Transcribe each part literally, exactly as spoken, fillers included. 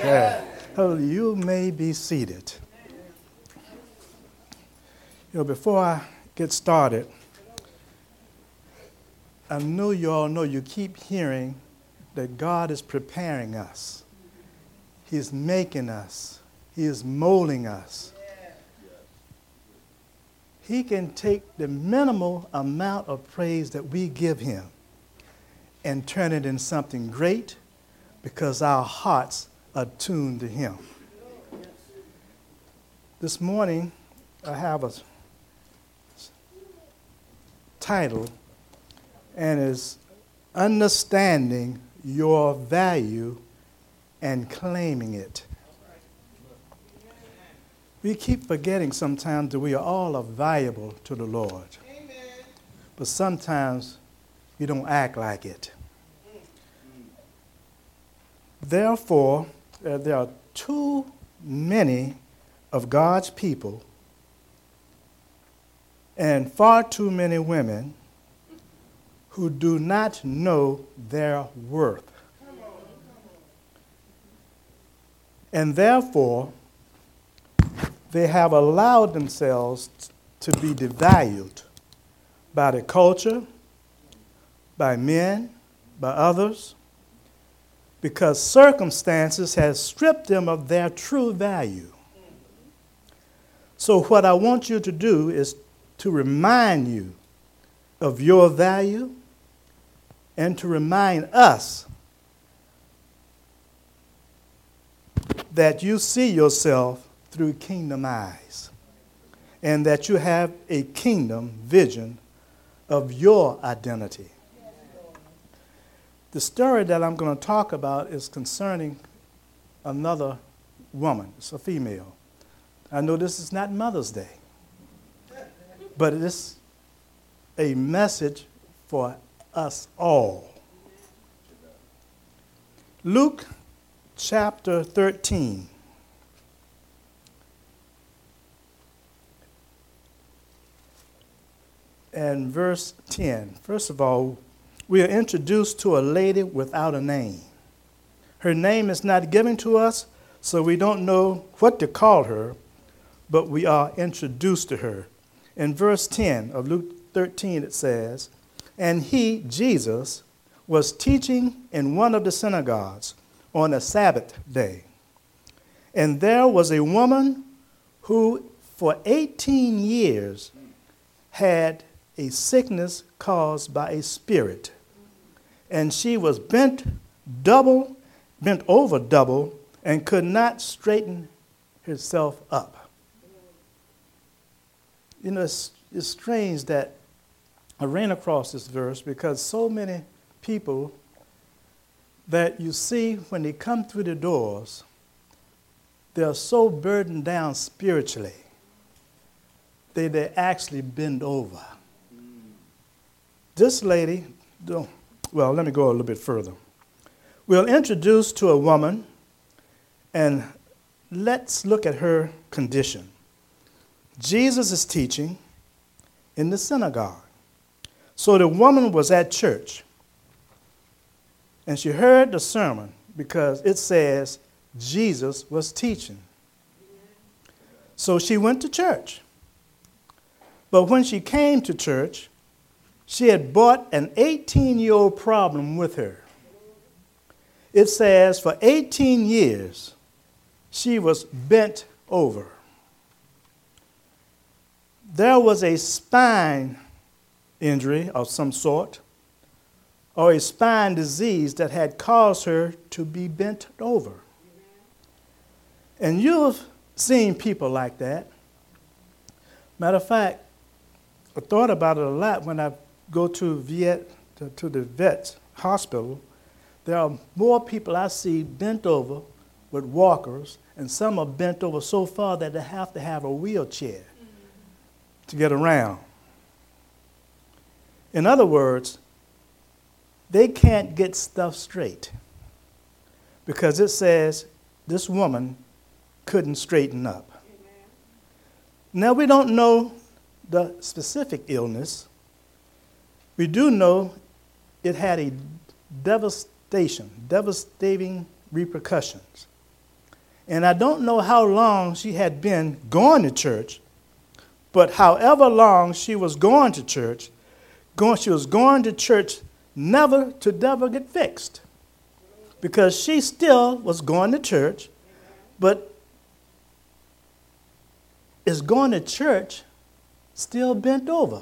Oh, you may be seated. You know, before I get started, I know you all know you keep hearing that God is preparing us. He's making us. He is molding us. He can take the minimal amount of praise that we give him and turn it into something great because our hearts are tuned to him. This morning, I have a title, and it's Understanding Your Value and Claiming It. We keep forgetting sometimes that we are all are valuable to the Lord. Amen. But sometimes we don't act like it. Therefore, uh, there are too many of God's people and far too many women who do not know their worth. And therefore, they have allowed themselves to be devalued by the culture, by men, by others, because circumstances have stripped them of their true value. So what I want you to do is to remind you of your value and to remind us that you see yourself through kingdom eyes, and that you have a kingdom vision of your identity. The story that I'm going to talk about is concerning another woman. It's a female. I know this is not Mother's Day, but it is a message for us all. Luke chapter thirteen. And verse ten. First of all, we are introduced to a lady without a name. Her name is not given to us, so we don't know what to call her, but we are introduced to her. In verse ten of Luke thirteen, it says, "And he, Jesus, was teaching in one of the synagogues on a Sabbath day. And there was a woman who for eighteen years had a sickness caused by a spirit. And she was bent double, bent over double, and could not straighten herself up." You know, it's, it's strange that I ran across this verse because so many people that you see when they come through the doors, they're so burdened down spiritually, they, they actually bend over. This lady, well, let me go a little bit further. We're introduced to a woman, and let's look at her condition. Jesus is teaching in the synagogue. So the woman was at church, and she heard the sermon because it says Jesus was teaching. So she went to church. But when she came to church, she had brought an eighteen-year-old problem with her. It says for eighteen years, she was bent over. There was a spine injury of some sort, or a spine disease that had caused her to be bent over. And you've seen people like that. Matter of fact, I thought about it a lot when I go to Viet, to, to the vet's hospital. There are more people I see bent over with walkers, and some are bent over so far that they have to have a wheelchair mm-hmm. to get around. In other words, they can't get stuff straight because it says this woman couldn't straighten up. Amen. Now, we don't know the specific illness. We do know it had a devastation, devastating repercussions. And I don't know how long she had been going to church, but however long she was going to church, going, she was going to church never to never get fixed. Because she still was going to church, but is going to church still bent over.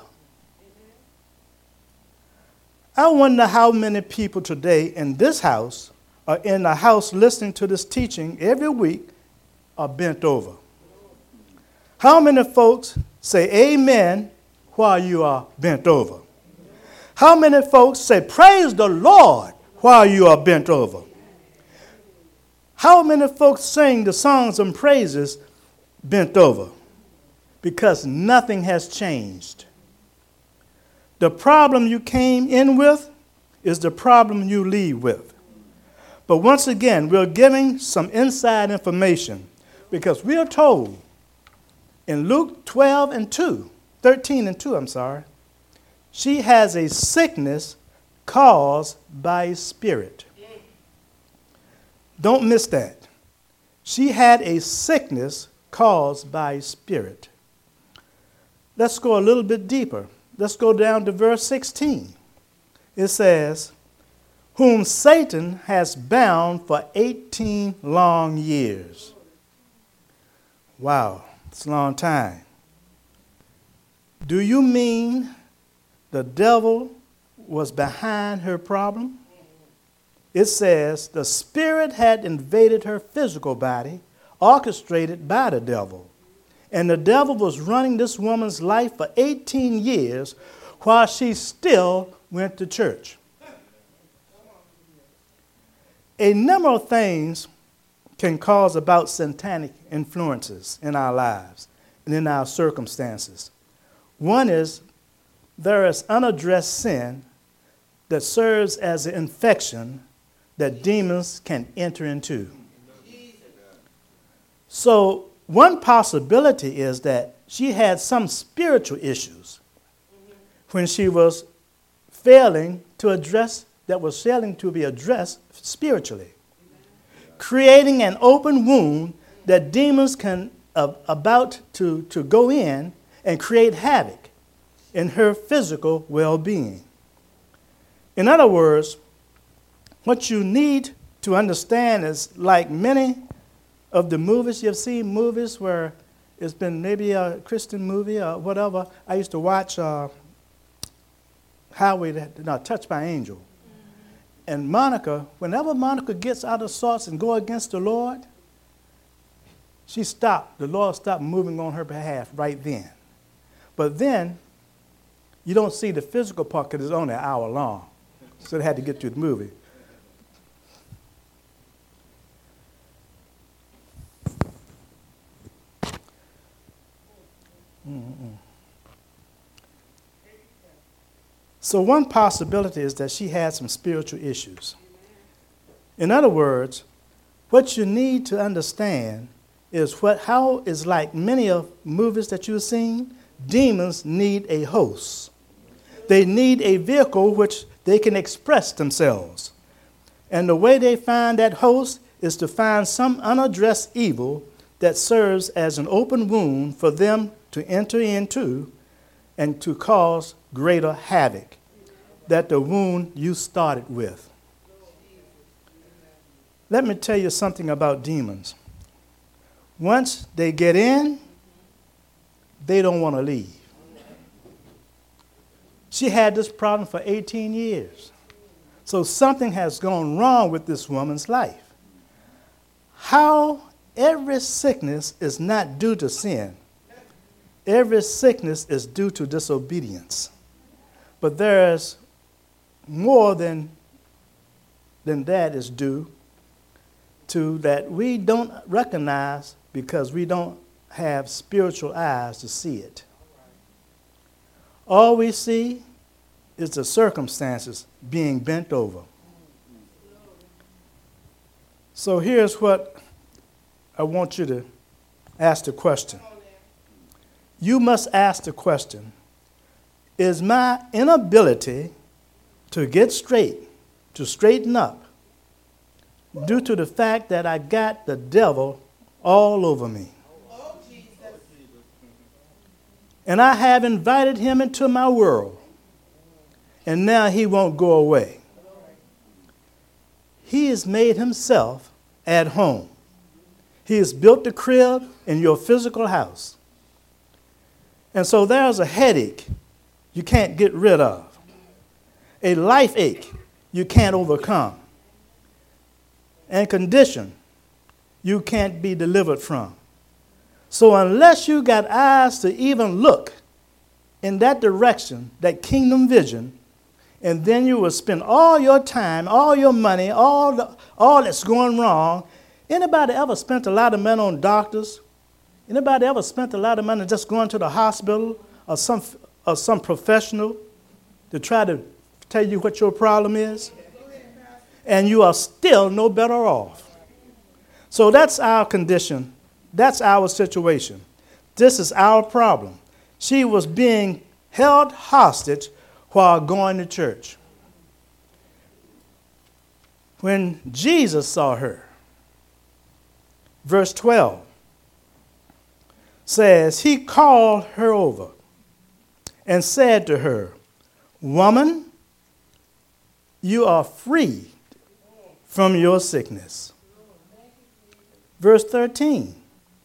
I wonder how many people today in this house are in the house listening to this teaching every week are bent over. How many folks say amen while you are bent over? How many folks say praise the Lord while you are bent over? How many folks sing the songs and praises bent over? Because nothing has changed. The problem you came in with is the problem you leave with. But once again, we're giving some inside information because we are told in Luke twelve and two, thirteen and two, I'm sorry, she has a sickness caused by a spirit. Don't miss that. She had a sickness caused by a spirit. Let's go a little bit deeper. Let's go down to verse sixteen. It says, whom Satan has bound for eighteen long years. Wow, it's a long time. Do you mean the devil was behind her problem? It says the spirit had invaded her physical body, orchestrated by the devil. And the devil was running this woman's life for eighteen years while she still went to church. A number of things can cause about satanic influences in our lives and in our circumstances. One is there is unaddressed sin that serves as an infection that demons can enter into. So one possibility is that she had some spiritual issues when she was failing to address, that was failing to be addressed spiritually, creating an open wound that demons can uh, about to, to go in and create havoc in her physical well-being. In other words, what you need to understand is, like many of the movies you've seen, movies where it's been maybe a Christian movie or whatever. I used to watch uh, Highway, no, Touched by Angel. And Monica, whenever Monica gets out of sorts and go against the Lord, she stopped. The Lord stopped moving on her behalf right then. But then, you don't see the physical part because it's only an hour long. So they had to get through the movie. Mm-mm. So one possibility is that she had some spiritual issues. In other words, what you need to understand is what how is like many of movies that you've seen, demons need a host. They need a vehicle which they can express themselves. And the way they find that host is to find some unaddressed evil that serves as an open wound for them to enter into and to cause greater havoc that the wound you started with. Let me tell you something about demons. Once they get in, they don't want to leave. She had this problem for eighteen years. So something has gone wrong with this woman's life. How every sickness is not due to sin. Every sickness is due to disobedience. But there's more than, than that is due to that we don't recognize because we don't have spiritual eyes to see it. All we see is the circumstances being bent over. So here's what I want you to ask the question. You must ask the question, is my inability to get straight, to straighten up, due to the fact that I got the devil all over me. And I have invited him into my world. And now he won't go away. He has made himself at home. He has built the crib in your physical house. And so there's a headache you can't get rid of, a life ache you can't overcome, and condition you can't be delivered from. So unless you got eyes to even look in that direction, that kingdom vision, and then you will spend all your time, all your money, all the, all that's going wrong. Anybody ever spent a lot of money on doctors? Anybody ever spent a lot of money just going to the hospital or some or some professional to try to tell you what your problem is? And you are still no better off. So that's our condition. That's our situation. This is our problem. She was being held hostage while going to church. When Jesus saw her, verse twelve says, he called her over and said to her, "Woman, you are freed from your sickness." Verse thirteen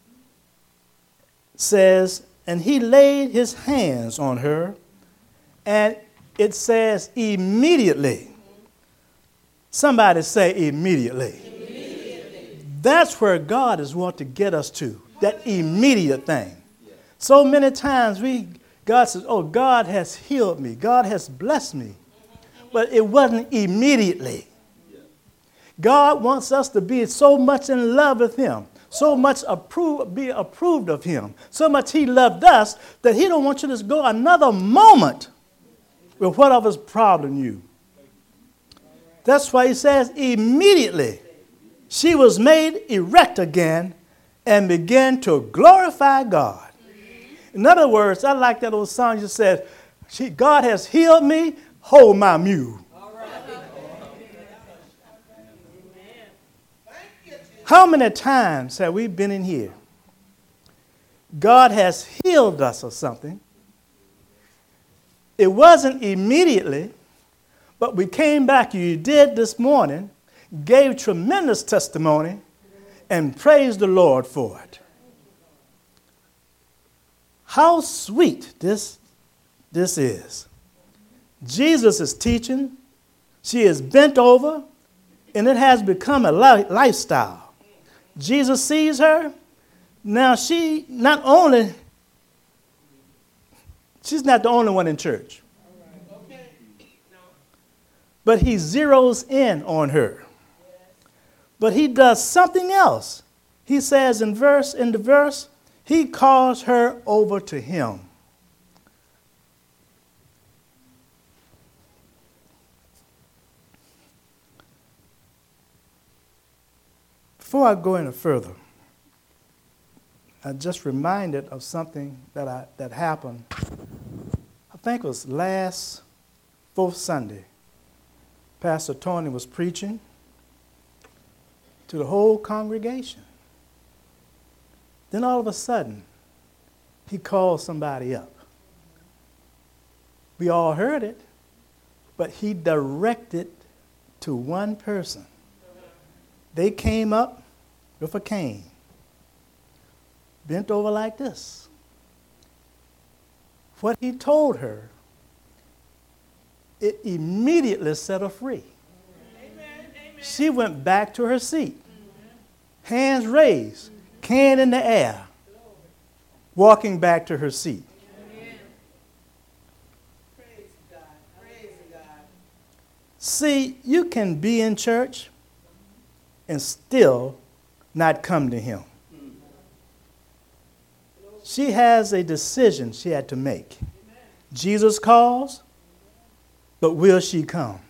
says, and he laid his hands on her, and it says immediately. Somebody say immediately. Immediately. That's where God is wanting to get us to, that immediate thing. So many times we, God says, oh, God has healed me. God has blessed me. But it wasn't immediately. God wants us to be so much in love with him, so much approve, be approved of him, so much he loved us that he don't want you to go another moment with whatever's problem you. That's why he says immediately she was made erect again and began to glorify God. In other words, I like that old song you said, she, God has healed me, hold my mule. How many times have we been in here? God has healed us of something. It wasn't immediately, but we came back, you did this morning, gave tremendous testimony, and praised the Lord for it. How sweet this, this is. Jesus is teaching. She is bent over, and it has become a li- lifestyle. Jesus sees her. Now she not only, she's not the only one in church. But he zeroes in on her. But he does something else. He says in verse, in the verse, he calls her over to him. Before I go any further, I'm just reminded of something that I that happened. I think it was last fourth Sunday. Pastor Tony was preaching to the whole congregation. Then all of a sudden, he called somebody up. We all heard it, but he directed to one person. They came up with a cane, bent over like this. What he told her, it immediately set her free. Amen, amen. She went back to her seat, mm-hmm. hands raised, mm-hmm. cane in the air, walking back to her seat. Amen. Praise God. Praise God. See, you can be in church and still not come to him. Mm-hmm. She has a decision she had to make. Amen. Jesus calls, but will she come?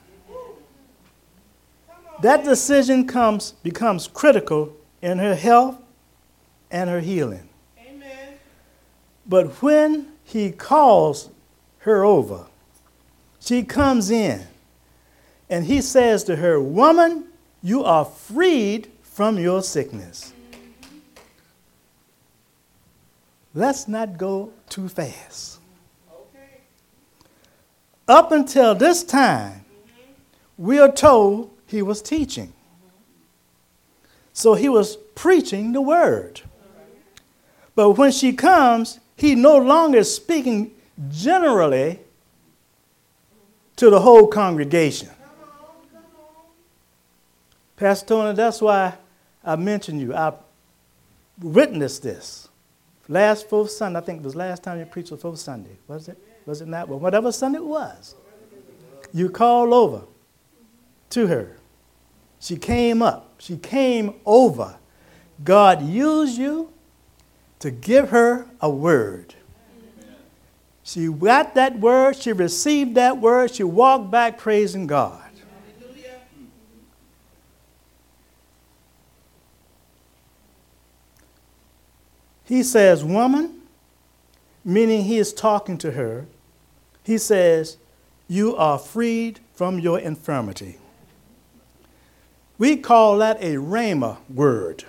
That decision comes becomes critical in her health and her healing. Amen. But when he calls her over, she comes in and he says to her, "Woman, you are freed from your sickness." let's not go too fast. Okay. Up until this time, we are told he was teaching. So he was preaching the word. But when she comes, he no longer is speaking generally to the whole congregation. Pastor Tony, that's why I mentioned you. I witnessed this. Last fourth Sunday, I think it was last time you preached was fourth Sunday. Was it? Was it not? Well, whatever Sunday it was. You called over to her. She came up. She came over. God used you to give her a word. She got that word. She received that word. She walked back praising God. He says, woman, meaning he is talking to her. He says, you are freed from your infirmity. We call that a rhema word.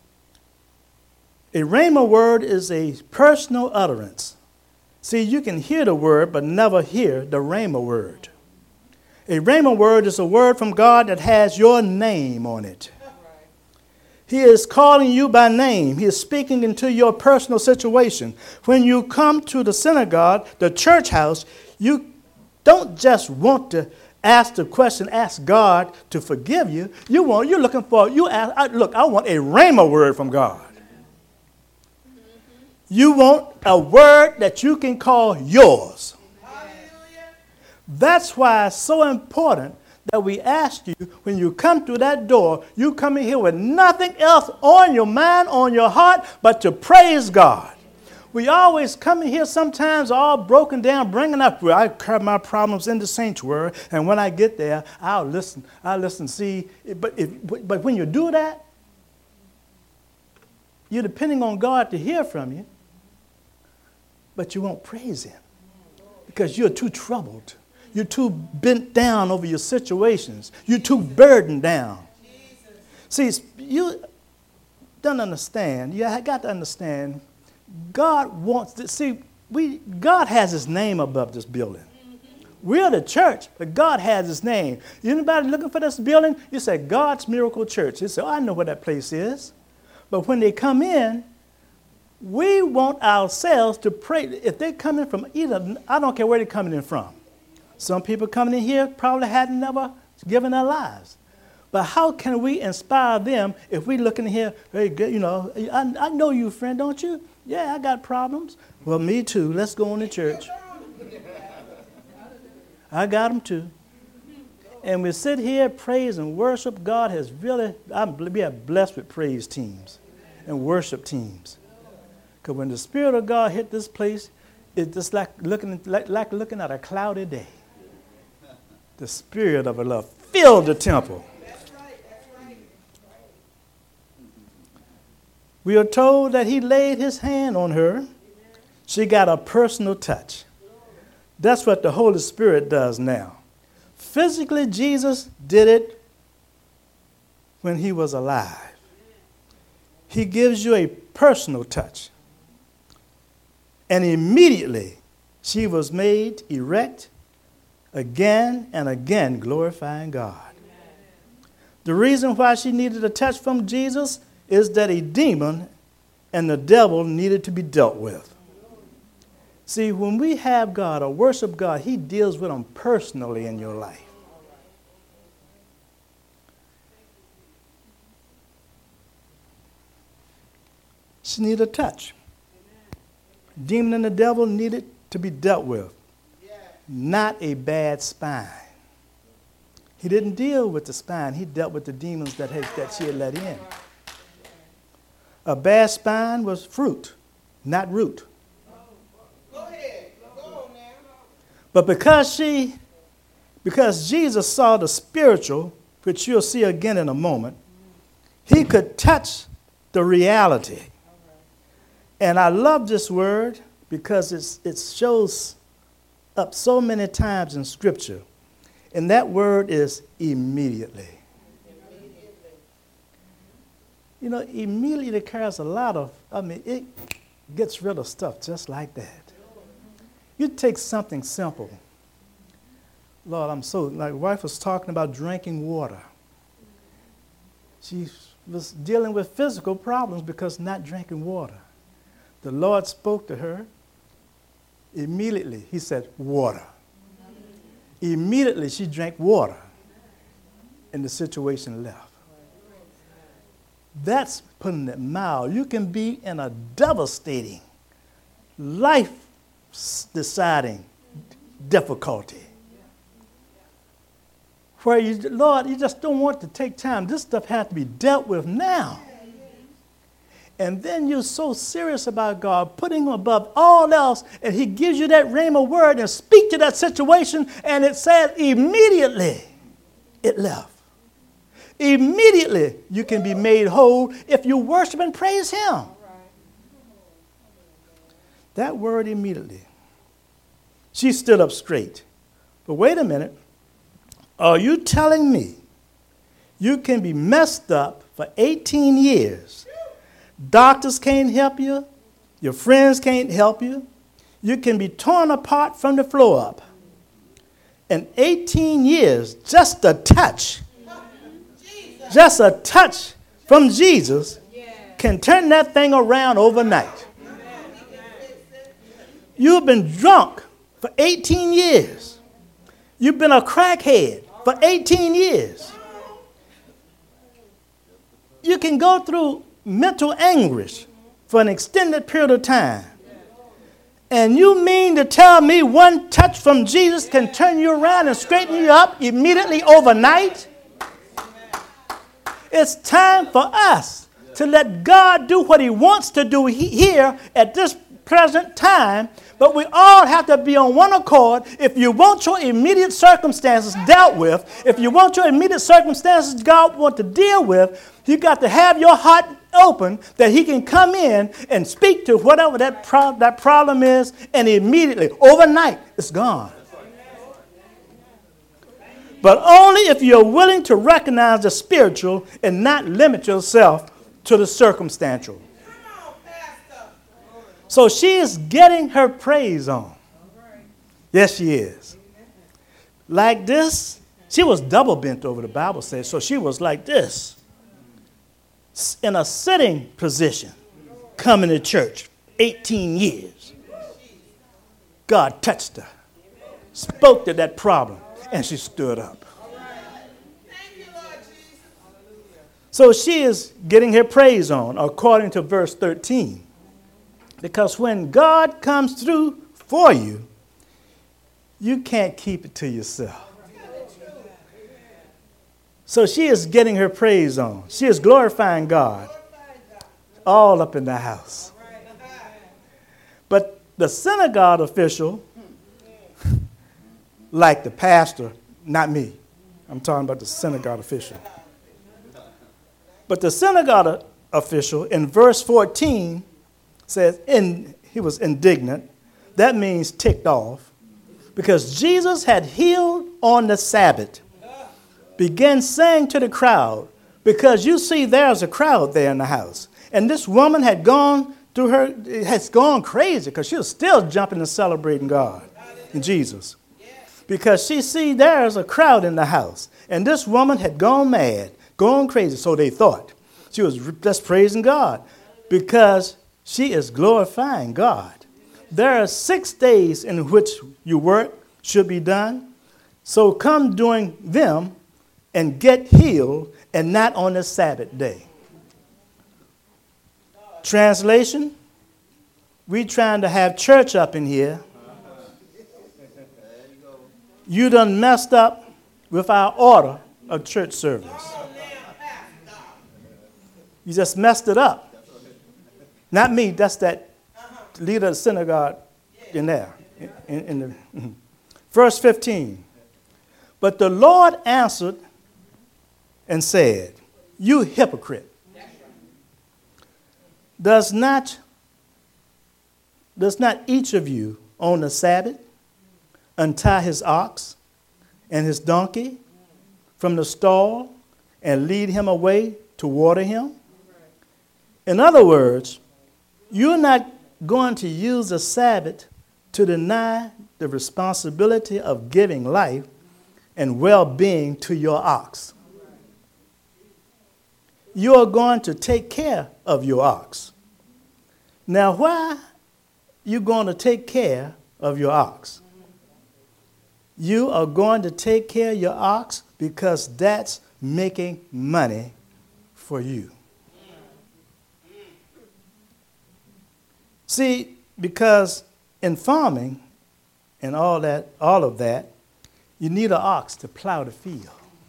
A rhema word is a personal utterance. See, you can hear the word, but never hear the rhema word. A rhema word is a word from God that has your name on it. He is calling you by name. He is speaking into your personal situation. When you come to the synagogue, the church house, you don't just want to ask the question, ask God to forgive you. You want, you're looking for, you ask, I, look, I want a rhema word from God. You want a word that you can call yours. That's why it's so important that we ask you, when you come through that door, you come in here with nothing else on your mind, on your heart, but to praise God. We always come in here sometimes all broken down, bringing up, well, I carry my problems in the sanctuary, and when I get there, I'll listen, I'll listen, see. But, if, but when you do that, you're depending on God to hear from you, but you won't praise him because you're too troubled. You're too bent down over your situations. You're too burdened down. Jesus. See, you don't understand. You got to understand. God wants to see. We God has his name above this building. We're the church, but God has his name. Anybody looking for this building? You say God's Miracle Church. You say, oh, I know where that place is. But when they come in, we want ourselves to pray. If they're coming from either, I don't care where they're coming in from. Some people coming in here probably hadn't never given their lives. But how can we inspire them if we look in here, hey, you know, I, I know you, friend, don't you? Yeah, I got problems. Well, me too. Let's go on to church. I got them too. And we sit here, praise and worship. God has really, I'm, we are blessed with praise teams and worship teams. Because when the Spirit of God hit this place, it's just like looking, like, like looking at a cloudy day. The Spirit of love filled the temple. That's right, that's right. We are told that he laid his hand on her. She got a personal touch. That's what the Holy Spirit does now. Physically, Jesus did it when he was alive. He gives you a personal touch. And immediately she was made erect, again and again glorifying God. The reason why she needed a touch from Jesus is that a demon and the devil needed to be dealt with. See, when we have God or worship God, he deals with them personally in your life. She needed a touch. Demon and the devil needed to be dealt with. Not a bad spine. He didn't deal with the spine. He dealt with the demons that, had, that she had let in. A bad spine was fruit, not root. Go ahead. Go on now. But because she, because Jesus saw the spiritual, which you'll see again in a moment, he could touch the reality. And I love this word because it's, it shows up so many times in Scripture. And that word is immediately. Immediately. You know, immediately carries a lot of, I mean, it gets rid of stuff just like that. You take something simple. Lord, I'm so, my wife was talking about drinking water. She was dealing with physical problems because not drinking water. The Lord spoke to her. Immediately, he said, water. Immediately, she drank water, and the situation left. That's putting it mild. You can be in a devastating, life-deciding difficulty where you, Lord, you just don't want to take time. This stuff has to be dealt with now. And then you're so serious about God, putting him above all else, and he gives you that rhema word and speak to that situation, and it said immediately it left. Immediately you can be made whole if you worship and praise him. That word immediately. She stood up straight. But wait a minute. Are you telling me you can be messed up for eighteen years? Doctors can't help you. Your friends can't help you. You can be torn apart from the floor up. In eighteen years, just a touch, just a touch from Jesus can turn that thing around overnight. You've been drunk for eighteen years. You've been a crackhead for eighteen years. You can go through mental anguish for an extended period of time. And you mean to tell me one touch from Jesus can turn you around and straighten you up immediately overnight? It's time for us to let God do what he wants to do he- here at this present time, but we all have to be on one accord. If you want your immediate circumstances dealt with, if you want your immediate circumstances God wants to deal with, you got to have your heart open that he can come in and speak to whatever that, pro- that problem is, and immediately, overnight, it's gone. But only if you're willing to recognize the spiritual and not limit yourself to the circumstantial. So she is getting her praise on. Yes, she is. Like this, she was double bent over, the Bible says, so she was like this, in a sitting position, coming to church, eighteen years. God touched her, spoke to that problem, and she stood up. So she is getting her praise on, according to verse thirteen. Because when God comes through for you, you can't keep it to yourself. So she is getting her praise on. She is glorifying God all up in the house. But the synagogue official, like the pastor, not me. I'm talking about the synagogue official. But the synagogue official in verse fourteen says in, he was indignant. That means ticked off. Because Jesus had healed on the Sabbath. Began saying to the crowd, because you see there's a crowd there in the house. And this woman had gone through her, has gone crazy because she was still jumping and celebrating God and Jesus. Because she see there's a crowd in the house. And this woman had gone mad, gone crazy, so they thought. She was just praising God because she is glorifying God. There are six days in which your work should be done. So come doing them and get healed, and not on the Sabbath day. Translation, we trying to have church up in here. You done messed up with our order of church service. You just messed it up. Not me, that's that leader of the synagogue in there. In, in the, mm-hmm. Verse fifteen. But the Lord answered and said, you hypocrite. Does not, does not each of you on the Sabbath untie his ox and his donkey from the stall and lead him away to water him? In other words, you're not going to use the Sabbath to deny the responsibility of giving life and well-being to your ox. You are going to take care of your ox. Now, why are you going to take care of your ox? You are going to take care of your ox because that's making money for you. See, because in farming and all that, all of that, you need an ox to plow the field.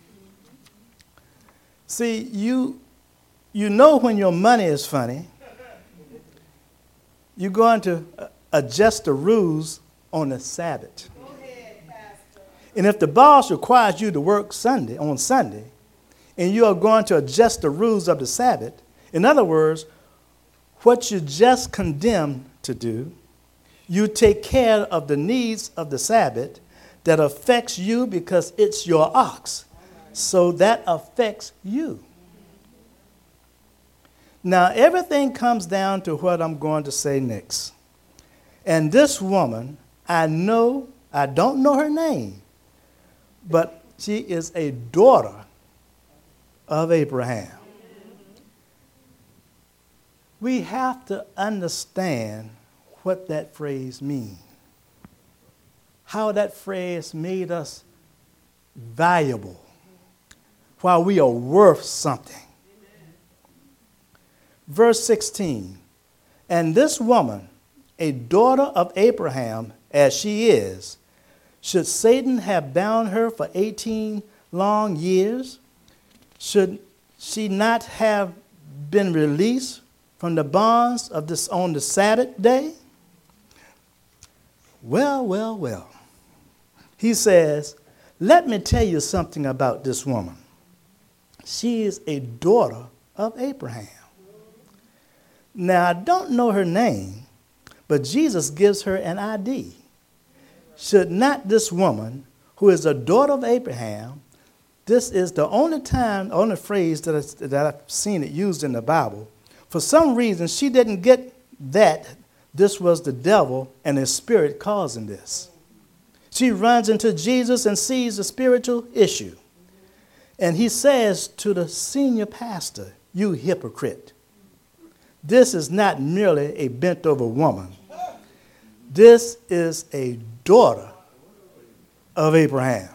See, you you know when your money is funny, you're going to adjust the rules on the Sabbath. Go ahead, Pastor. And if the boss requires you to work Sunday on Sunday, and you are going to adjust the rules of the Sabbath, in other words, what you just condemned to do, you take care of the needs of the Sabbath that affects you because it's your ox. So that affects you. Now, everything comes down to what I'm going to say next. And this woman, I know, I don't know her name, but she is a daughter of Abraham. We have to understand what that phrase means. How that phrase made us valuable, while we are worth something. Verse sixteen, and this woman, a daughter of Abraham as she is, should Satan have bound her for eighteen long years? Should she not have been released from the bonds of this on the Sabbath day? Well, well, well. He says, let me tell you something about this woman. She is a daughter of Abraham. Now, I don't know her name, but Jesus gives her an I D. Should not this woman, who is a daughter of Abraham, this is the only time, only phrase that, I, that I've seen it used in the Bible. For some reason, she didn't get that this was the devil and his spirit causing this. She runs into Jesus and sees the spiritual issue. And he says to the senior pastor, you hypocrite. This is not merely a bent-over woman. This is a daughter of Abraham.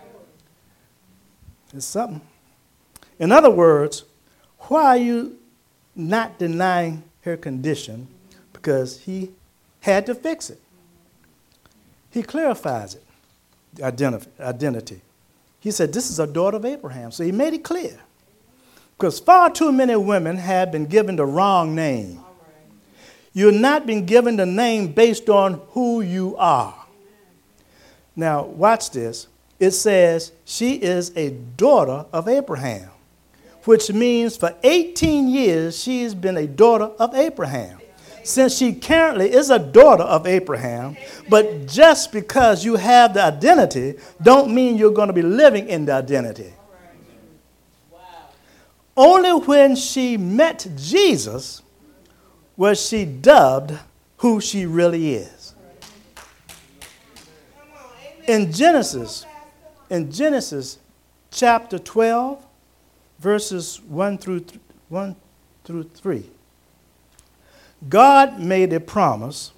It's something. In other words, why are you not denying her condition? Because he had to fix it. He clarifies it, the identity. He said, this is a daughter of Abraham. So he made it clear. Because far too many women have been given the wrong name. You're not been given the name based on who you are. Now, watch this. It says she is a daughter of Abraham, which means for eighteen years she's been a daughter of Abraham. Since she currently is a daughter of Abraham, but just because you have the identity don't mean you're going to be living in the identity. Only when she met Jesus was she dubbed who she really is. In Genesis, in Genesis chapter twelve, verses one through th- one through three, God made a promise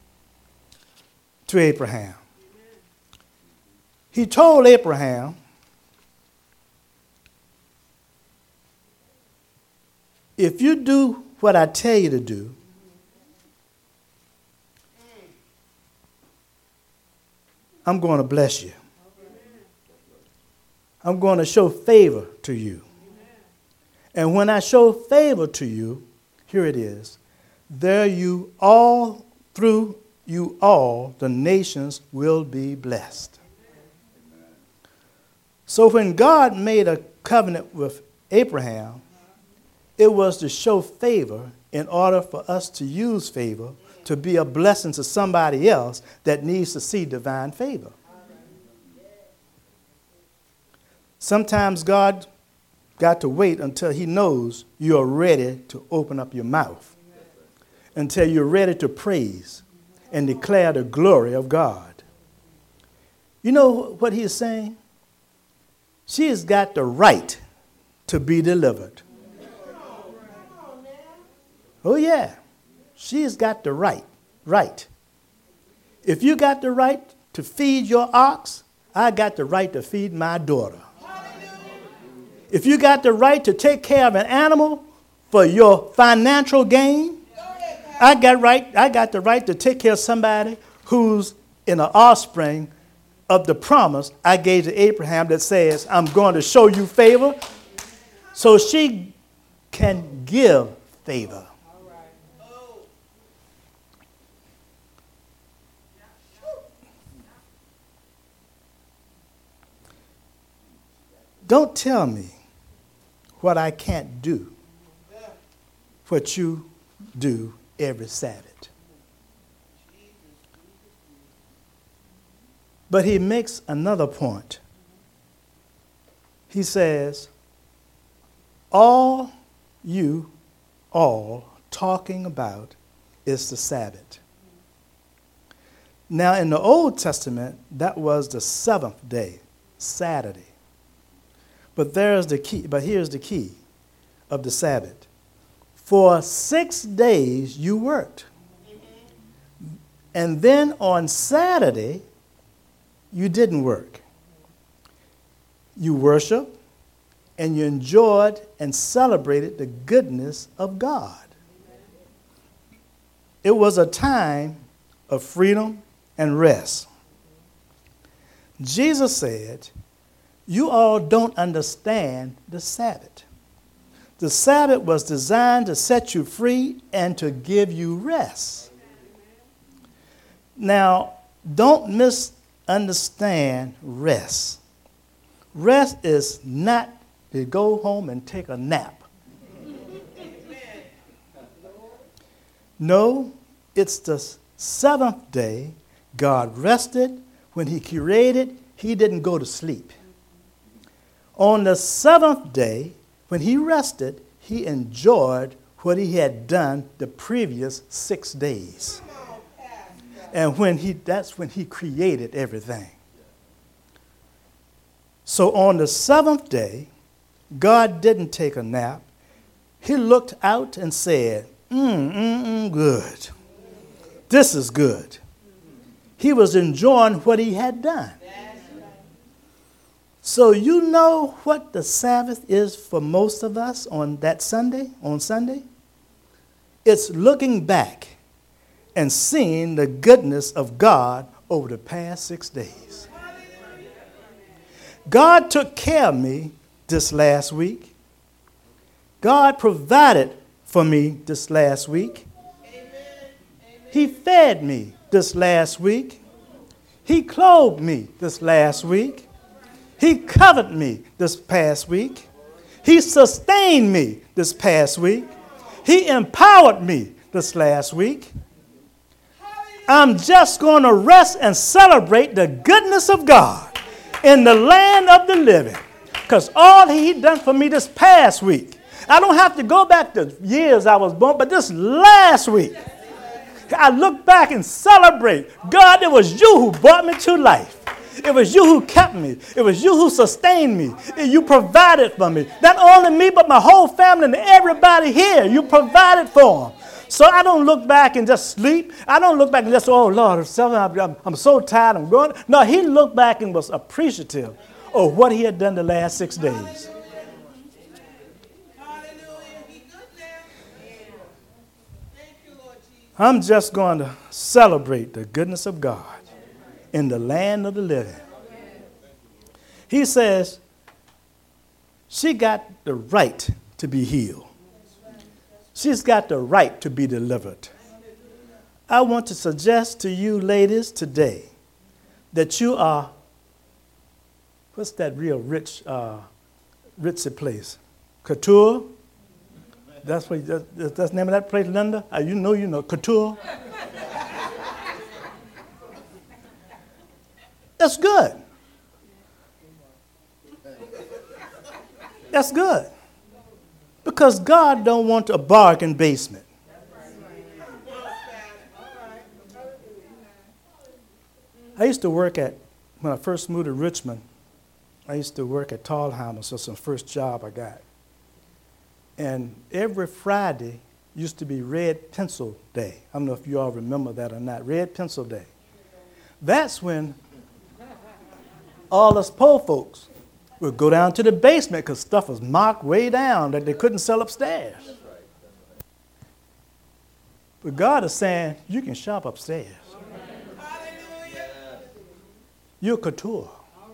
to Abraham. He told Abraham, if you do what I tell you to do, I'm going to bless you. I'm going to show favor to you. And when I show favor to you, here it is, there you all, through you all, the nations will be blessed. So when God made a covenant with Abraham, it was to show favor in order for us to use favor to be a blessing to somebody else that needs to see divine favor. Sometimes God got to wait until he knows you are ready to open up your mouth. until you're ready to praise and declare the glory of God. You know what he is saying? She has got the right to be delivered. Oh, yeah. She has got the right. Right. If you got the right to feed your ox, I got the right to feed my daughter. If you got the right to take care of an animal for your financial gain, I got right. I got the right to take care of somebody who's in an offspring of the promise I gave to Abraham that says, I'm going to show you favor. So she can give favor. Don't tell me what I can't do, what you do every Sabbath. But he makes another point. He says, all you all talking about is the Sabbath. Now, in the Old Testament, that was the seventh day, Saturday. But there's the key, but here's the key of the Sabbath. For six days you worked. And then on Saturday, you didn't work. You worshiped and you enjoyed and celebrated the goodness of God. It was a time of freedom and rest. Jesus said, you all don't understand the Sabbath. The Sabbath was designed to set you free and to give you rest. Now, don't misunderstand rest. Rest is not to go home and take a nap. No, it's the seventh day God rested. When he created, he didn't go to sleep. On the seventh day, when he rested, he enjoyed what he had done the previous six days. And when he, that's when he created everything. So on the seventh day, God didn't take a nap. He looked out and said, mm, mm, mm, good. This is good. He was enjoying what he had done. So you know what the Sabbath is for most of us on that Sunday, on Sunday? It's looking back and seeing the goodness of God over the past six days. God took care of me this last week. God provided for me this last week. He fed me this last week. He clothed me this last week. He covered me this past week. He sustained me this past week. He empowered me this last week. I'm just going to rest and celebrate the goodness of God in the land of the living. Because all he done for me this past week, I don't have to go back to years I was born, but this last week, I look back and celebrate. God, it was you who brought me to life. It was you who kept me. It was you who sustained me. You provided for me. Not only me, but my whole family and everybody here. You provided for them. So I don't look back and just sleep. I don't look back and just, oh, Lord, I'm, I'm so tired. I'm going. No, he looked back and was appreciative of what he had done the last six days. I'm just going to celebrate the goodness of God in the land of the living. He says she got the right to be healed. She's got the right to be delivered. I want to suggest to you ladies today that you are, what's that real rich, uh, ritzy place? Couture? That's what that's, that's the name of that place, Linda? Uh, you know, you know, Couture. That's good. That's good. Because God don't want a bargain basement. I used to work at, when I first moved to Richmond, I used to work at Tallheimer's. That's the first job I got. And every Friday used to be Red Pencil Day. I don't know if you all remember that or not. Red Pencil Day. That's when all us poor folks would go down to the basement because stuff was marked way down that they couldn't sell upstairs. But God is saying, you can shop upstairs. You're couture.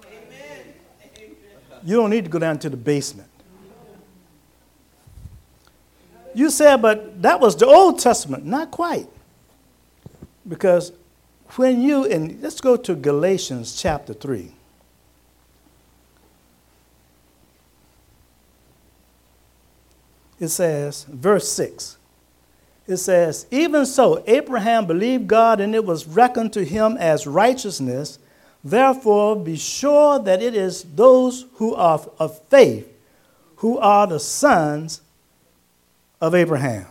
You don't need to go down to the basement. You said, but that was the Old Testament. Not quite. Because when you, and let's go to Galatians chapter three. It says, verse six. It says, even so, Abraham believed God, and it was reckoned to him as righteousness. Therefore, be sure that it is those who are of faith who are the sons of Abraham.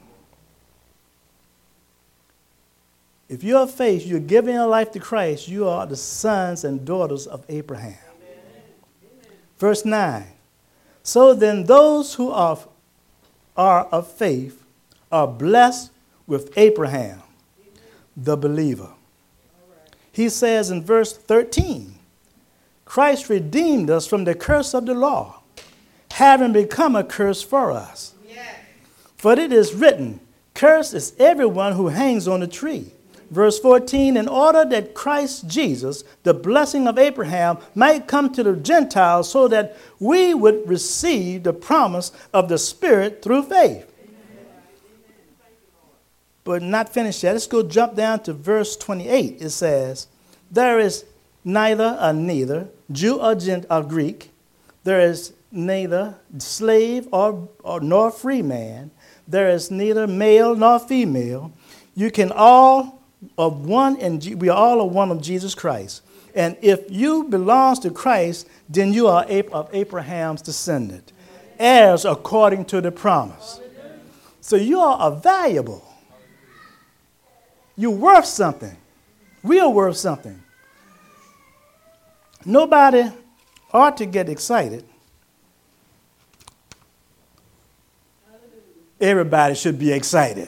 If you're of faith, you're giving your life to Christ, you are the sons and daughters of Abraham. Amen. Verse nine. So then those who are, are of faith are blessed with Abraham, the believer. He says in verse thirteen, Christ redeemed us from the curse of the law, having become a curse for us. Yes. For it is written, cursed is everyone who hangs on a tree. Verse fourteen, in order that Christ Jesus, the blessing of Abraham, might come to the Gentiles so that we would receive the promise of the Spirit through faith. But not finished yet. Let's go jump down to verse twenty-eight. It says, there is neither a neither, Jew or, Gent, or Greek. There is neither slave or, or nor free man. There is neither male nor female. You can all of one, and we are all of one of Jesus Christ. And if you belong to Christ, then you are of Abraham's descendant, heirs according to the promise. So you are valuable. You're worth something. We are worth something. Nobody ought to get excited. Everybody should be excited.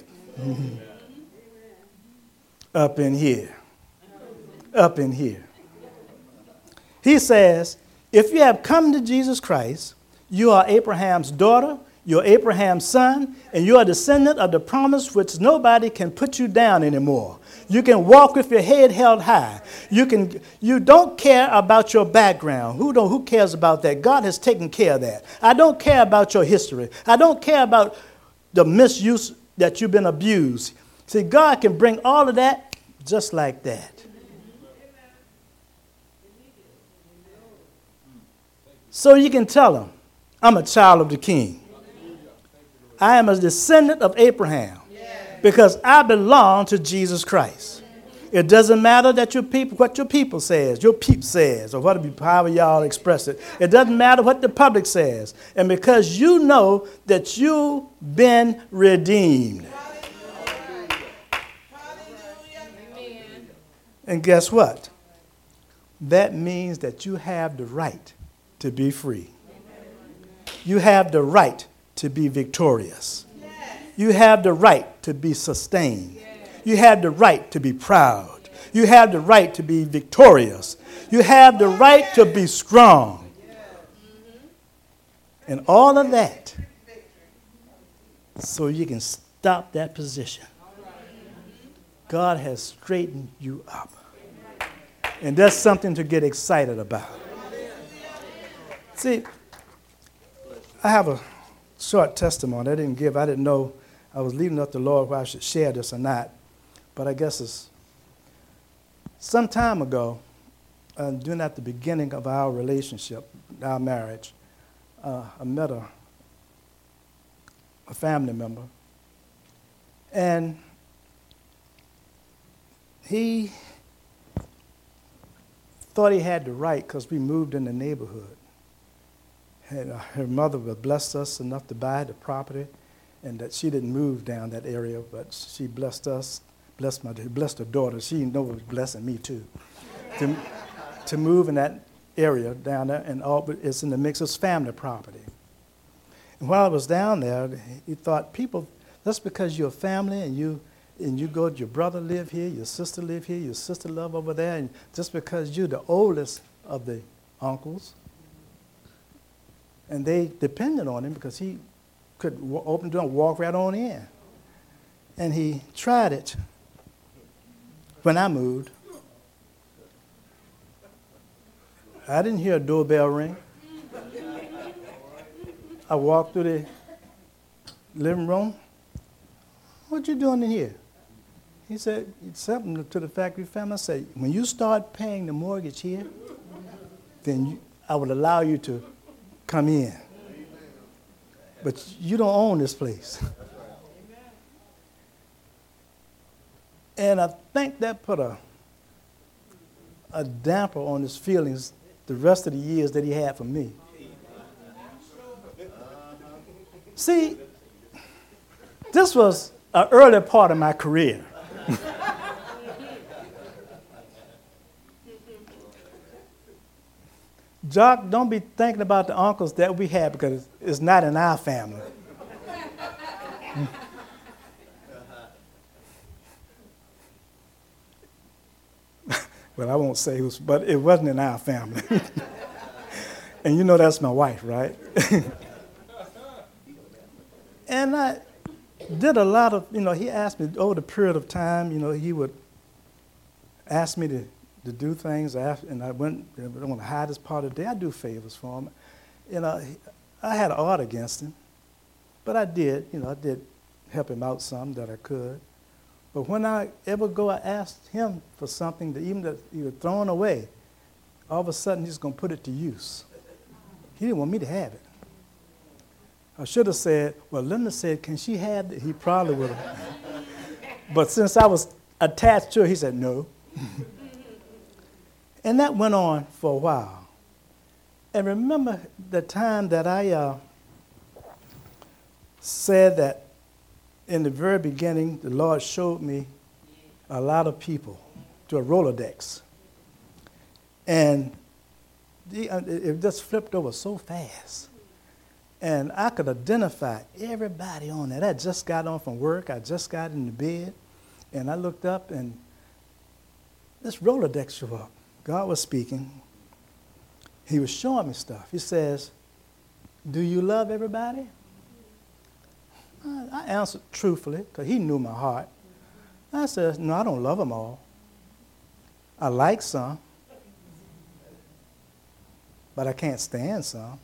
Up in here. Up in here. He says, if you have come to Jesus Christ, you are Abraham's daughter, you're Abraham's son, and you're a descendant of the promise which nobody can put you down anymore. You can walk with your head held high. You can. You don't care about your background. Who don't? Who cares about that? God has taken care of that. I don't care about your history. I don't care about the misuse that you've been abused. See, God can bring all of that just like that. So you can tell him, I'm a child of the King. I am a descendant of Abraham because I belong to Jesus Christ. It doesn't matter that your people, what your people says, your peep says, or whatever, however y'all express it. It doesn't matter what the public says. And because you know that you've been redeemed. And guess what? That means that you have the right to be free. You have the right to be victorious. You have the right to be sustained. You have the right to be proud. You have the right to be victorious. You have the right to be strong. And all of that so you can stop that position. God has straightened you up. And that's something to get excited about. See, I have a short testimony I didn't give. I didn't know. I was leading up the Lord whether I should share this or not. But I guess it's some time ago, uh, during at the beginning of our relationship, our marriage, uh, I met a, a family member. And he thought he had the right because we moved in the neighborhood. And uh, her mother had blessed us enough to buy the property, and that she didn't move down that area, but she blessed us, blessed my, blessed her daughter. She knew it was blessing me too. to, to move in that area down there, and all, but it's in the mix of family property. And while I was down there, he thought, people, that's because you're a family and you and you go, your brother live here, your sister live here, your sister live over there, and just because you're the oldest of the uncles, and they depended on him because he could w- open the door and walk right on in. And he tried it when I moved. I didn't hear a doorbell ring. I walked through the living room. What you doing in here? He said, it's something to the factory family. I said, when you start paying the mortgage here, then you, I will allow you to come in. But you don't own this place. And I think that put a, a damper on his feelings the rest of the years that he had for me. See, this was an early part of my career. Jock, don't be thinking about the uncles that we had because it's not in our family. Well, I won't say who's, but it wasn't in our family. And you know that's my wife, right? And I did a lot of, you know, he asked me over the period of time, you know, he would ask me to, to do things, and I went, I don't want to hide this part of the day, I do favors for him. You know, I had an art against him, but I did, you know, I did help him out some that I could. But when I ever go, I asked him for something that even that he was throwing away, all of a sudden he's going to put it to use. He didn't want me to have it. I should have said, well, Linda said, can she have it? He probably would have. But since I was attached to her, he said, no. And that went on for a while. And remember the time that I uh, said that in the very beginning, the Lord showed me a lot of people to a Rolodex. And the, uh, it just flipped over so fast. And I could identify everybody on that. I just got on from work. I just got in the bed. And I looked up, and this Rolodex showed up. God was speaking. He was showing me stuff. He says, do you love everybody? I answered truthfully, because he knew my heart. I said, no, I don't love them all. I like some, but I can't stand some.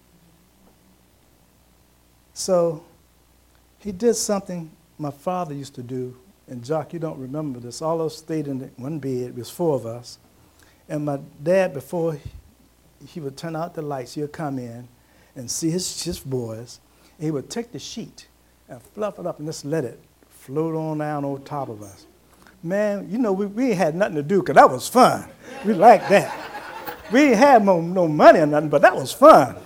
So he did something my father used to do, and Jock, you don't remember this. All of us stayed in one bed. It was four of us. And my dad, before he, he would turn out the lights, he'd come in and see his, his boys, and he would take the sheet and fluff it up and just let it float on down over top of us. Man, you know, we, we ain't had nothing to do because that was fun. We liked that. We ain't had no, no money or nothing, but that was fun.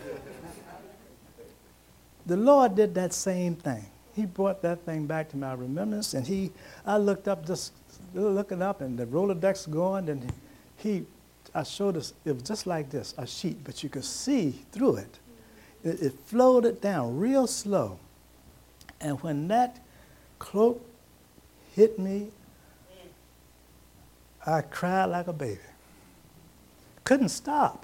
The Lord did that same thing. He brought that thing back to my remembrance, and he, I looked up, just looking up, and the Rolodex going, and he, I showed us, it was just like this, a sheet, but you could see through it. It, it floated down real slow. And when that cloak hit me, I cried like a baby. Couldn't stop.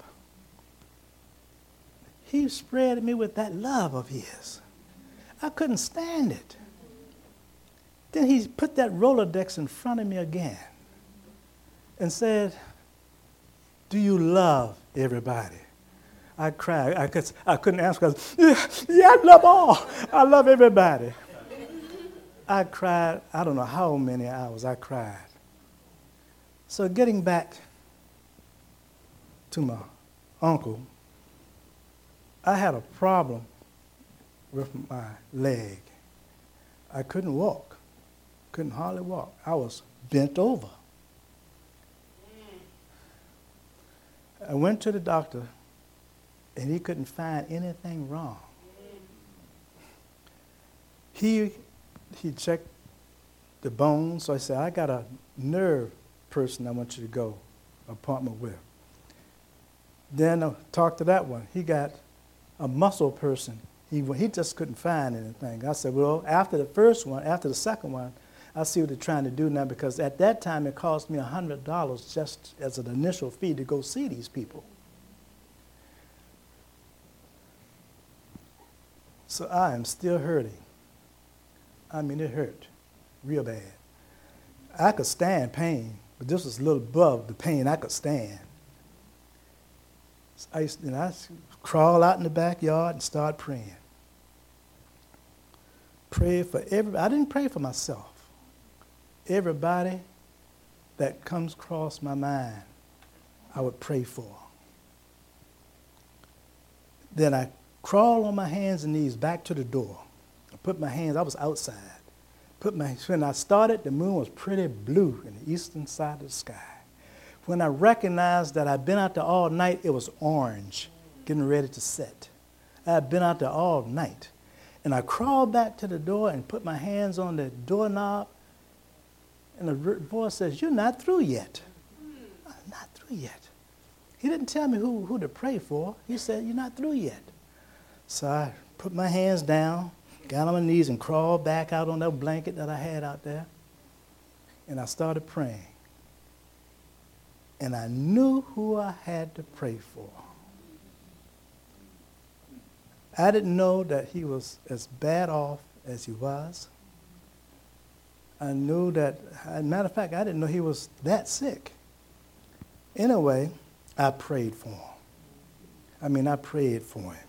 He spread me with that love of his. I couldn't stand it. Then he put that Rolodex in front of me again and said, do you love everybody? I cried. I, could, I couldn't answer because, yeah, yeah, I love all. I love everybody. I cried, I don't know how many hours I cried. So getting back to my uncle, I had a problem with my leg. I couldn't walk, couldn't hardly walk. I was bent over. I went to the doctor, and he couldn't find anything wrong. He, he checked the bones, so I said, I got a nerve person I want you to go appointment with. Then I talked to that one. He got a muscle person. He, he just couldn't find anything. I said, well, after the first one, after the second one, I see what they're trying to do now, because at that time it cost me one hundred dollars just as an initial fee to go see these people. So I am still hurting. I mean, it hurt real bad. I could stand pain, but this was a little above the pain I could stand. So I used to, you know, I used to crawl out in the backyard and start praying. Pray for everybody. I didn't pray for myself. Everybody that comes across my mind, I would pray for. Then I crawl on my hands and knees back to the door. I put my hands, I was outside. Put my, when I started, the moon was pretty blue in the eastern side of the sky. When I recognized that I'd been out there all night, it was orange, getting ready to set. I had been out there all night. And I crawled back to the door and put my hands on the doorknob, and the voice says, "You're not through yet." I'm not through yet. He didn't tell me who, who to pray for. He said, "You're not through yet." So I put my hands down, got on my knees, and crawled back out on that blanket that I had out there. And I started praying. And I knew who I had to pray for. I didn't know that he was as bad off as he was. I knew that, as a matter of fact, I didn't know he was that sick. Anyway, I prayed for him. I mean, I prayed for him.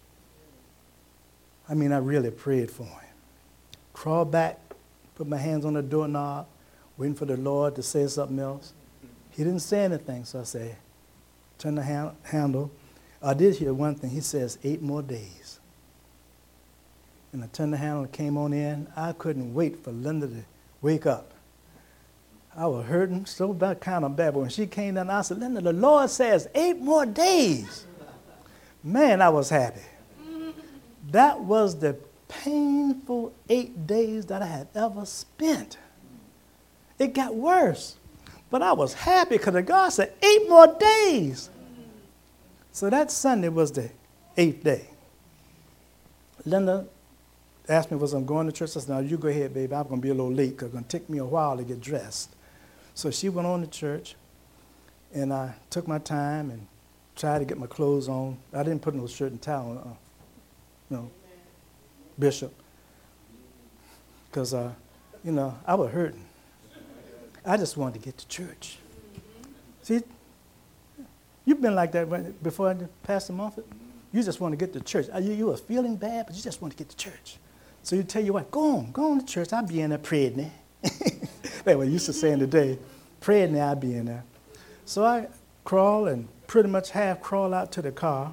I mean, I really prayed for him. Crawled back, put my hands on the doorknob, waiting for the Lord to say something else. He didn't say anything, so I said, turn the hand, handle. I did hear one thing. He says, eight more days. And I turned the handle and came on in. I couldn't wait for Linda to wake up. I was hurting so bad, kind of bad. But when she came down, I said, "Linda, the Lord says eight more days." Man, I was happy. That was the painful eight days that I had ever spent. It got worse. But I was happy because God said eight more days. So that Sunday was the eighth day. Linda asked me, was I going to church? I said, "No, you go ahead, baby. I'm going to be a little late because it's going to take me a while to get dressed." So she went on to church, and I took my time and tried to get my clothes on. I didn't put no shirt and tie on, uh, no, Bishop, because, uh, you know, I was hurting. I just wanted to get to church. See, you've been like that before, Pastor Mumford. You just want to get to church. You, you were feeling bad, but you just want to get to church. So you tell your wife, go on, go on to church. I'll be in there praying there. That's what I used to say in the day. Praying there, I'll be in there. So I crawl and pretty much half crawl out to the car.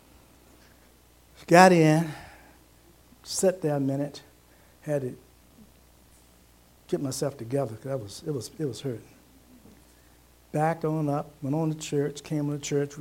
Got in, sat there a minute, had to get myself together because it was, it was, it was hurting. Backed on up, went on to church, came to church.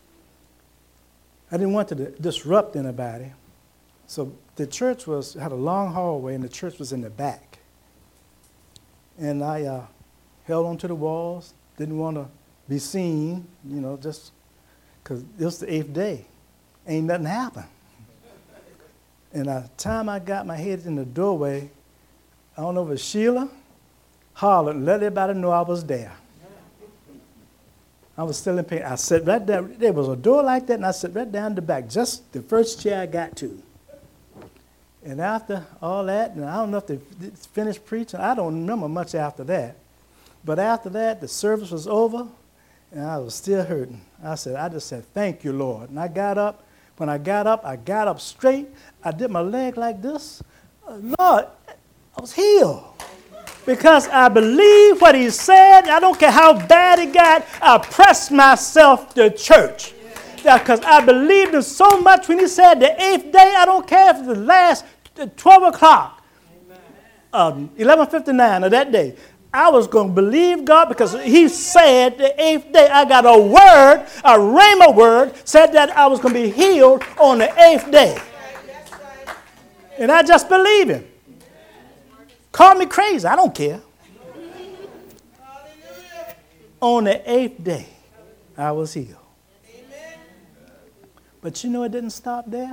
I didn't want to disrupt anybody. So the church was had a long hallway, and the church was in the back. And I uh, held onto the walls, didn't want to be seen, you know, just because it was the eighth day. Ain't nothing happened. And by the time I got my head in the doorway, I don't know if it was Sheila, hollered and let everybody know I was there. I was still in pain. I sat right there. There was a door like that, and I sat right down the back, just the first chair I got to. And after all that, and I don't know if they finished preaching. I don't remember much after that. But after that, the service was over, and I was still hurting. I said, I just said, "Thank you, Lord." And I got up. When I got up, I got up straight. I did my leg like this. Lord, I was healed. Because I believe what he said. I don't care how bad it got. I pressed myself to church. Because I believed him so much when he said the eighth day. I don't care if it's the last twelve o'clock, um, eleven fifty-nine of that day. I was going to believe God because he said the eighth day. I got a word, a rhema word, said that I was going to be healed on the eighth day. And I just believe him. Call me crazy. I don't care. On the eighth day, I was healed. Amen. But you know it didn't stop there.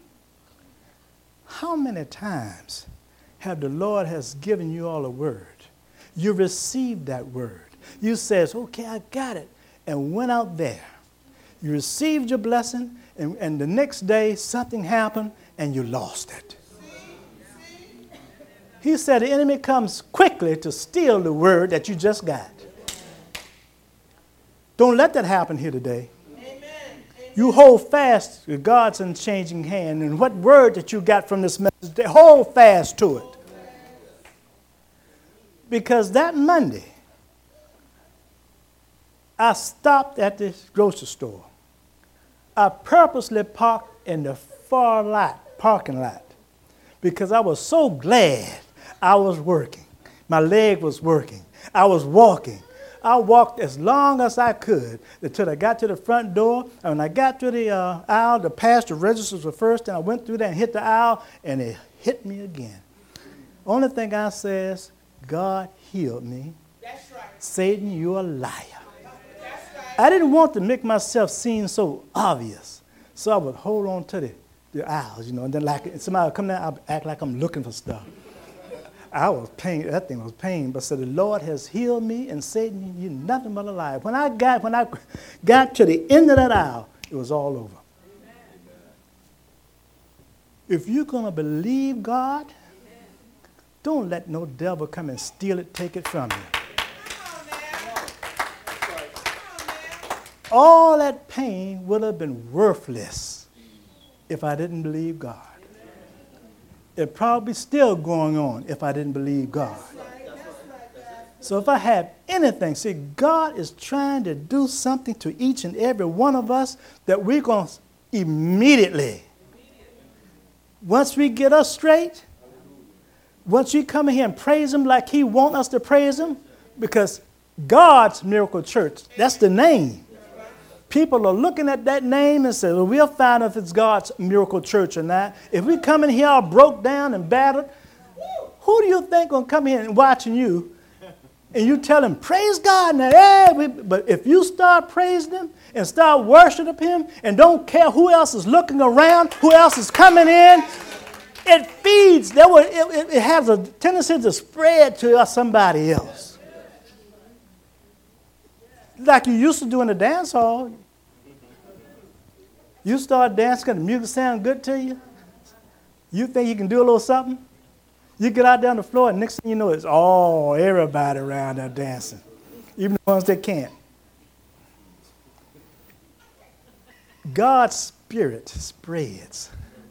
How many times have the Lord has given you all a word? You received that word. You says, okay, I got it, and went out there. You received your blessing, and, and the next day something happened, and you lost it. He said the enemy comes quickly to steal the word that you just got. Don't let that happen here today. Amen. You hold fast to God's unchanging hand, and what word that you got from this message, hold fast to it. Because that Monday, I stopped at the grocery store. I purposely parked in the far lot, parking lot, because I was so glad I was working. My leg was working. I was walking. I walked as long as I could until I got to the front door. And when I got to the uh, aisle, the pastor registers were first, and I went through there and hit the aisle, and it hit me again. Only thing I says, God healed me. That's right. Satan, you're a liar. That's right. I didn't want to make myself seem so obvious, so I would hold on to the, the aisles, you know, and then like somebody would come down, I'd act like I'm looking for stuff. I was pain. That thing was pain. But so the Lord has healed me, and Satan, you're nothing but a liar. When I got when I got to the end of that aisle, it was all over. Amen. If you're gonna believe God, amen, don't let no devil come and steal it, take it from you. All that pain would have been worthless if I didn't believe God. It's probably still going on if I didn't believe God. So if I have anything, see, God is trying to do something to each and every one of us that we're going to immediately, once we get us straight, once we come in here and praise him like he wants us to praise him, because God's Miracle Church, that's the name. People are looking at that name and say, well, we'll find if it's God's Miracle Church or not. If we come in here all broke down and battered, who do you think going to come in and watching you and you tell him, praise God now? Hey, we, but if you start praising him and start worshiping him and don't care who else is looking around, who else is coming in, it feeds, that will, it, it has a tendency to spread to somebody else. Like you used to do in the dance hall. You start dancing, the music sound good to you. You think you can do a little something. You get out there on the floor, and next thing you know, it's all everybody around there dancing, even the ones that can't. God's Spirit spreads.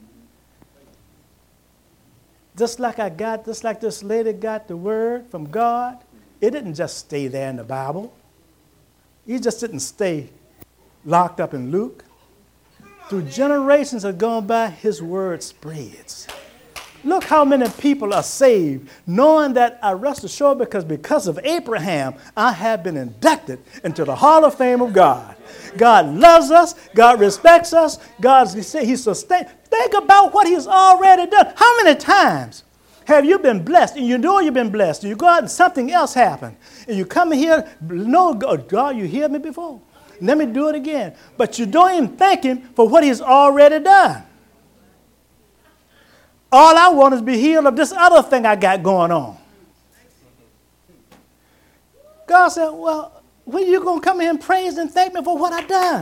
Just like I got, just like this lady got the word from God, it didn't just stay there in the Bible. He just didn't stay locked up in Luke. Through generations have gone by, his word spreads. Look how many people are saved, knowing that I rest assured because because of Abraham, I have been inducted into the Hall of Fame of God. God loves us. God respects us. God, he sustains. Think about what he's already done. How many times have you been blessed, and you know you've been blessed, and you go out and something else happened, and you come here, no, God, you healed me before. Let me do it again. But you don't even thank him for what he's already done. All I want is to be healed of this other thing I got going on. God said, well, when are you going to come here and praise and thank me for what I've done?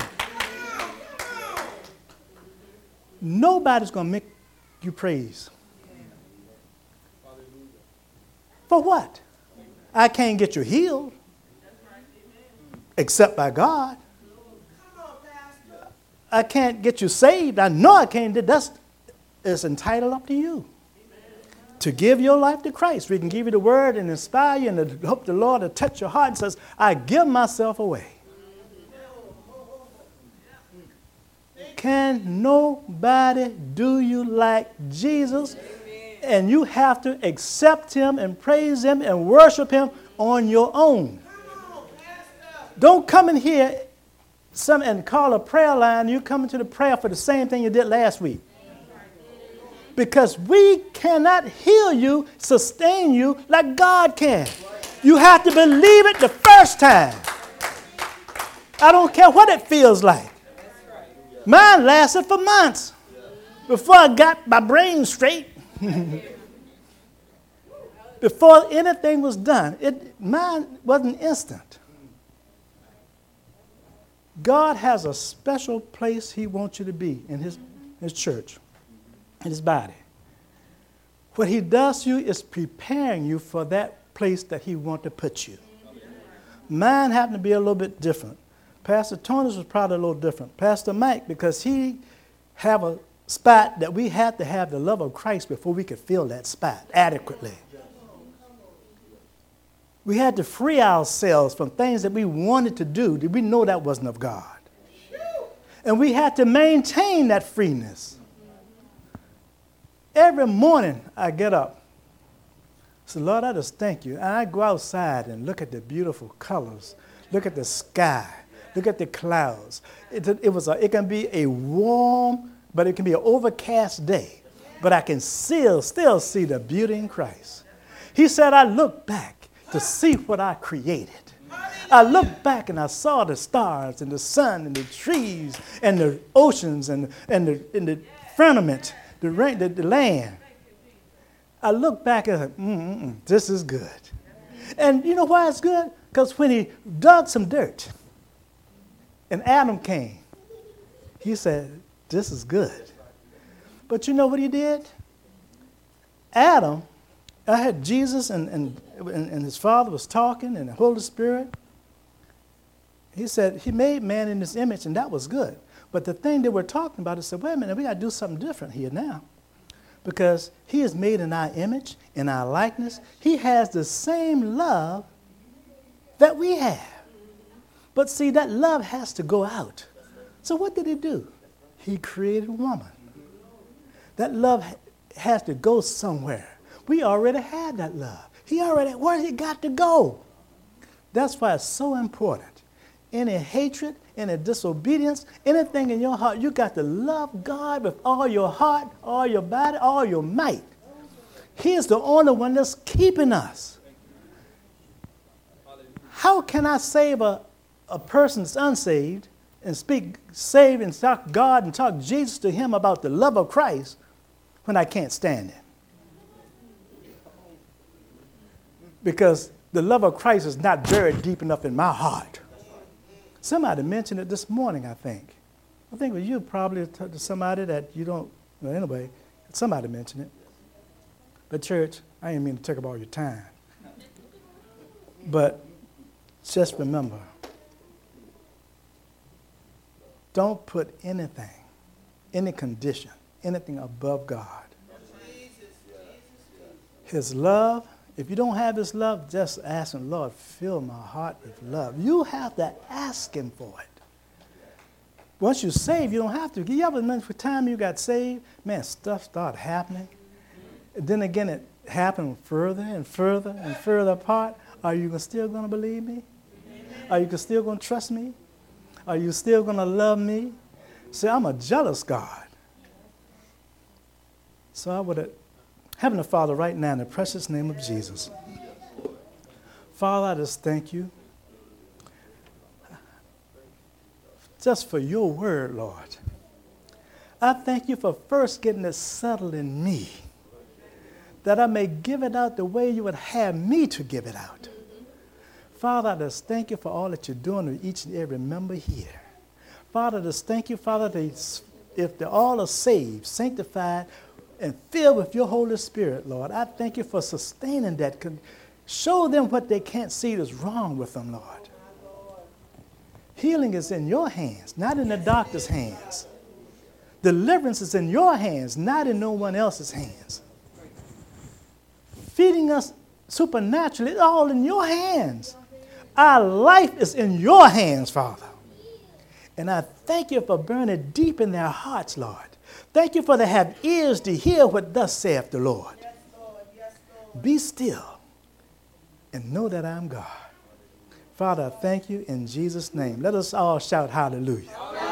Nobody's going to make you praise. For what? I can't get you healed except by God. I can't get you saved. I know I can't do that. It's entitled up to you to give your life to Christ. We can give you the word and inspire you and hope the Lord will touch your heart and says, I give myself away. Can nobody do you like Jesus? And you have to accept him and praise him and worship him on your own. Don't come in here some, and call a prayer line. You come into the prayer for the same thing you did last week. Because we cannot heal you, sustain you like God can. You have to believe it the first time. I don't care what it feels like. Mine lasted for months before I got my brain straight. Before anything was done, it, mine wasn't instant. God has a special place he wants you to be in his, his church, in his body. What he does to you is preparing you for that place that he wants to put you. Mine happened to be a little bit different. Pastor Tony's was probably a little different. Pastor Mike, because he have a spot that we had to have the love of Christ before we could fill that spot adequately. We had to free ourselves from things that we wanted to do that we know that wasn't of God. And we had to maintain that freeness. Every morning I get up. So Lord, I just thank you. And I go outside and look at the beautiful colors. Look at the sky. Look at the clouds. It, it, was a, it can be a warm, but it can be an overcast day. But I can still, still see the beauty in Christ. He said, I look back to see what I created. I looked back and I saw the stars and the sun and the trees and the oceans and, and, the, and the firmament, the, rain, the, the land. I looked back and said, mm, mm, mm, this is good. And you know why it's good? Because when he dug some dirt and Adam came, he said, this is good. But you know what he did? Adam, I had Jesus and, and, and his Father was talking and the Holy Spirit. He said he made man in his image and that was good. But the thing that we're talking about is, said, wait a minute, we got to do something different here now. Because he is made in our image, in our likeness. He has the same love that we have. But see, that love has to go out. So what did he do? He created woman. That love has to go somewhere. We already had that love. He already, where he got to go? That's why it's so important. Any hatred, any disobedience, anything in your heart, you got to love God with all your heart, all your body, all your might. He is the only one that's keeping us. How can I save a, a person that's unsaved and speak, save and talk God and talk Jesus to him about the love of Christ when I can't stand him? Because the love of Christ is not buried deep enough in my heart. Somebody mentioned it this morning, I think. I think it was you probably to somebody that you don't, well, anyway, somebody mentioned it. But church, I didn't mean to take up all your time. But just remember, don't put anything, any condition, anything above God. His love, if you don't have his love, just ask him, Lord, fill my heart with love. You have to ask him for it. Once you're saved, you don't have to. You ever remember the time you got saved? Man, stuff started happening. And then again, it happened further and further and further apart. Are you still going to believe me? Are you still going to trust me? Are you still going to love me? See, I'm a jealous God. So I would have, Heavenly Father, right now in the precious name of Jesus, Father, I just thank you just for your word, Lord. I thank you for first getting it settled in me, that I may give it out the way you would have me to give it out. Father, I just thank you for all that you're doing with each and every member here. Father, I just thank you, Father, that if they all are saved, sanctified, and filled with your Holy Spirit, Lord, I thank you for sustaining that. Show them what they can't see is wrong with them, Lord. Healing is in your hands, not in the doctor's hands. Deliverance is in your hands, not in no one else's hands. Feeding us supernaturally is all in your hands. Our life is in your hands, Father. And I thank you for burning deep in their hearts, Lord. Thank you for they have ears to hear what thus saith the Lord. Yes, Lord. Yes, Lord. Be still and know that I'm God. Father, I thank you in Jesus' name. Let us all shout hallelujah. Hallelujah.